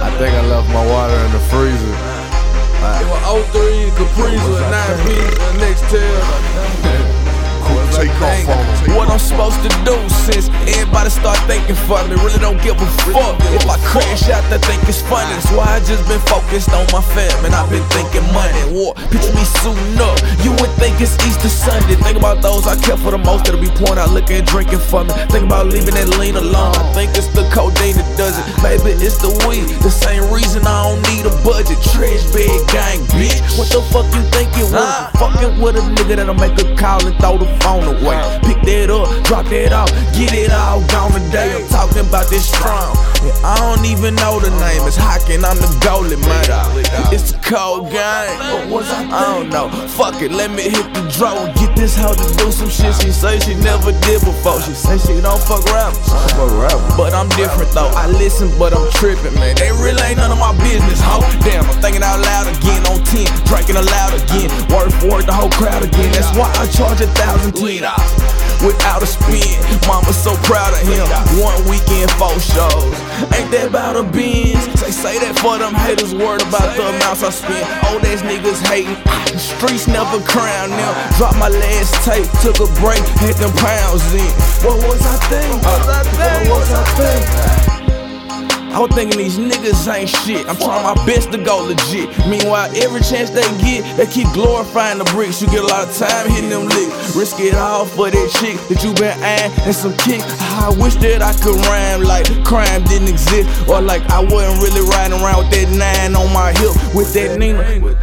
I think I left my water in the freezer. It was 03, Capriza, 9 P's, and Nextel. Take off on them. What I'm supposed to do since everybody start thinking for me. Really don't give a fuck if I crash out, they think it's funny. That's why I just been focused on my fam, and I've been thinking money. War, picture me suiting up. You would think it's Easter Sunday. Think about those I care for the most that'll be pouring out liquor and drinking for me. Think about leaving that lean alone. I think it's the codeine that does it. Maybe it's the weed. The same reason I don't need a budget. Trash bag gang, bitch. What the fuck you think it was? Fucking with a nigga that'll make a call and throw the phone away. Pick that up, drop that off, get it all gone today. I'm talking about this strong. And I don't even know the name. It's Hockin', I'm the goalie, man. It's a cold game. I don't know. Fuck it, let me hit the draw and get this hoe to do some shit she say she never did before. She say she don't fuck rappers, but I'm different though. I listen, but I'm tripping, man. They really ain't none of my business, ho. Damn, I'm thinking out loud again on 10, drinking aloud again. Word for word, the whole crowd again. That's why I charge $1,010 without a spin. Mama's so proud of him. 1 weekend, 4 shows. Ain't that about a Benz? Say that for them haters. Word about the amounts I spend. Old ass niggas hating. The streets never crown them. Dropped my last tape, took a break, had them pounds in. What was I thinking? What was I thinking? I was thinking these niggas ain't shit. I'm trying my best to go legit. Meanwhile, every chance they get, they keep glorifying the bricks. You get a lot of time hitting them licks. Risk it all for that chick that you been eyeing and some kick. I wish that I could rhyme like crime didn't exist, or like I wasn't really riding around with that 9 on my hip with that Nina.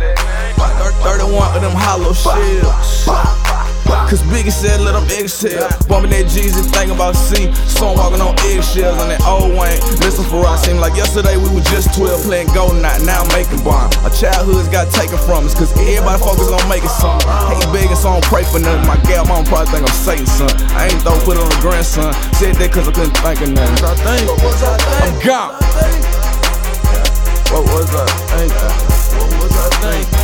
31 of them hollow shells. Cause Biggie said let them exhale. Bumping that Jeezy, thinking about C. So I'm walking on eggshells on that old Wayne. Listen for us, seemed like yesterday we were just 12 playing Golden Night. Now I'm making bomb. Our childhoods got taken from us, cause everybody focus on making something. Hate begging, so I don't pray for nothing. My gal mama probably think I'm Satan, son. I ain't though put it on the grandson. Said that cause I couldn't think of nothing. I'm gone. What was I thinking? What was I thinking?